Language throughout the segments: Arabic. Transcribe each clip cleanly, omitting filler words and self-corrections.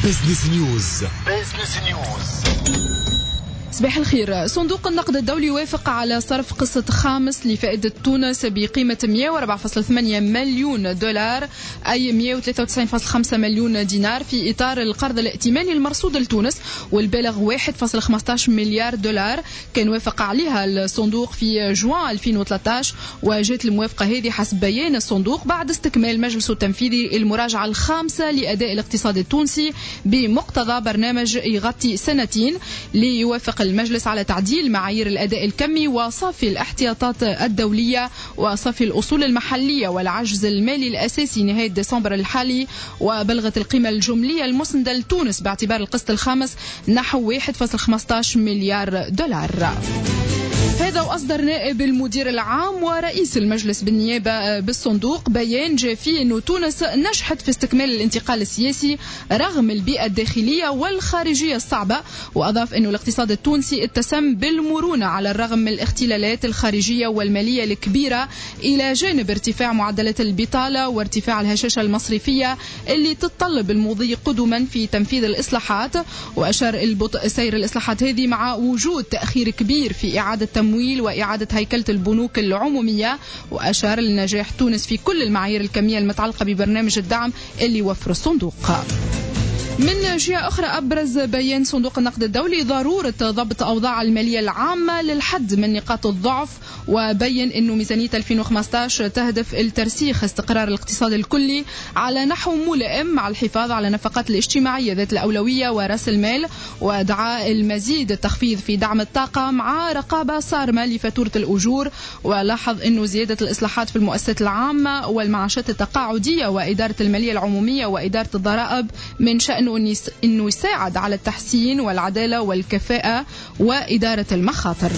بزنس نيوز. صباح الخير. صندوق النقد الدولي وافق على صرف قسط خامس لفائدة تونس بقيمة 104.8 مليون دولار أي 193.5 مليون دينار في إطار القرض الائتماني المرصود لتونس والبالغ 1.15 مليار دولار. كان وافق عليها الصندوق في جوان 2013 وجاءت الموافقة هذه حسب بيان الصندوق بعد استكمال مجلسه التنفيذي المراجعة الخامسة لأداء الاقتصاد التونسي بمقتضى برنامج يغطي سنتين ليوافق المجلس على تعديل معايير الأداء الكمي وصافي الاحتياطات الدولية وصافي الأصول المحلية والعجز المالي الأساسي نهاية ديسمبر الحالي. وبلغت القيمة الجملية المسندة لتونس باعتبار القسط الخامس نحو 1.15 مليار دولار. هذا وأصدر نائب المدير العام ورئيس المجلس بالنيابة بالصندوق بيان جاء فيه أنه تونس نجحت في استكمال الانتقال السياسي رغم البيئة الداخلية والخارجية الصعبة. وأضاف أنه الاقتصاد التونسي اتسم بالمرونة على الرغم من الاختلالات الخارجية والمالية الكبيرة إلى جانب ارتفاع معدلات البطالة وارتفاع الهشاشة المصرفية اللي تتطلب المضي قدما في تنفيذ الإصلاحات. وأشار البطء سير الإصلاحات هذه مع وجود تأخير كبير في إعادة تمويل وإعادة هيكلة البنوك العمومية. وأشار لنجاح تونس في كل المعايير الكمية المتعلقة ببرنامج الدعم اللي وفر الصندوق. من جهة أخرى أبرز بيان صندوق النقد الدولي ضرورة ضبط أوضاع المالية العامة للحد من نقاط الضعف وبين أنه ميزانية 2015 تهدف لترسيخ استقرار الاقتصاد الكلي على نحو ملائم مع الحفاظ على النفقات الاجتماعية ذات الأولوية ورأس المال. ودعا المزيد التخفيض في دعم الطاقة مع رقابة صارمة لفاتورة الأجور. ولاحظ أنه زيادة الإصلاحات في المؤسسات العامة والمعاشات التقاعدية وإدارة المالية العمومية وإدارة الضرائب من شأنه أنه يساعد على التحسين والعدالة والكفاءة وإدارة المخاطر.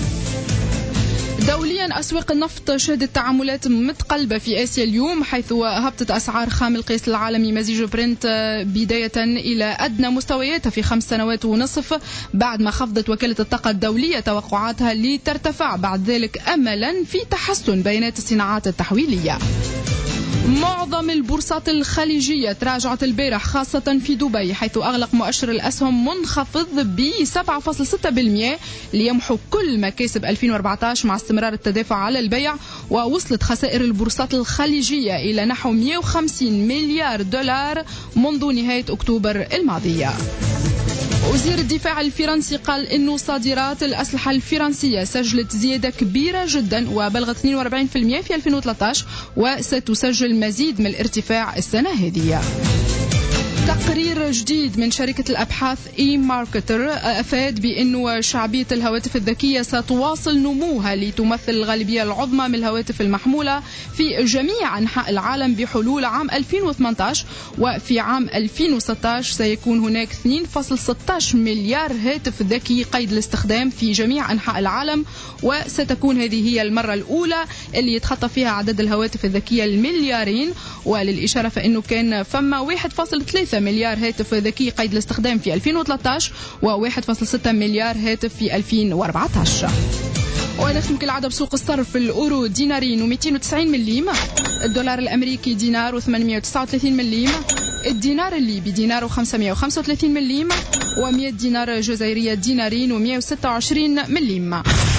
دوليا أسواق النفط شهدت تعاملات متقلبة في آسيا اليوم حيث هبطت أسعار خام القياس العالمي مزيج برنت بداية إلى أدنى مستوياتها في 5 سنوات ونصف بعد ما خفضت وكالة الطاقة الدولية توقعاتها لترتفع بعد ذلك أملا في تحسن بيانات الصناعات التحويلية. معظم البورصات الخليجية تراجعت البارح خاصة في دبي حيث أغلق مؤشر الأسهم منخفض ب 7.6% ليمحو كل مكاسب 2014 مع استمرار التدافع على البيع. ووصلت خسائر البورصات الخليجية إلى نحو 150 مليار دولار منذ نهاية أكتوبر الماضية. وزير الدفاع الفرنسي قال إنه صادرات الأسلحة الفرنسية سجلت زيادة كبيرة جدا وبلغت 42% في 2013 وستسجل مزيد من الارتفاع السنة هذه. تقرير جديد من شركة الأبحاث إي-ماركتر أفاد بأنه شعبية الهواتف الذكية ستواصل نموها لتمثل الغالبية العظمى من الهواتف المحمولة في جميع أنحاء العالم بحلول عام 2018. وفي عام 2016 سيكون هناك 2.16 مليار هاتف ذكي قيد الاستخدام في جميع أنحاء العالم وستكون هذه هي المرة الأولى اللي يتخطى فيها عدد الهواتف الذكية المليارين. وللإشارة فإنه كان فما 1.3 مليار هاتف ذكي قيد الاستخدام في 2013 و1.6 مليار هاتف في 2014. ونختم كالعادة بسوق الصرف. الأورو دينارين و290 مليم، الدولار الأمريكي دينار و839 مليم، الدينار الليبي دينار و535 مليم، و100 دينار جزائرية دينارين و126 مليم.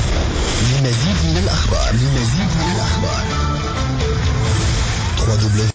لمزيد من الأخبار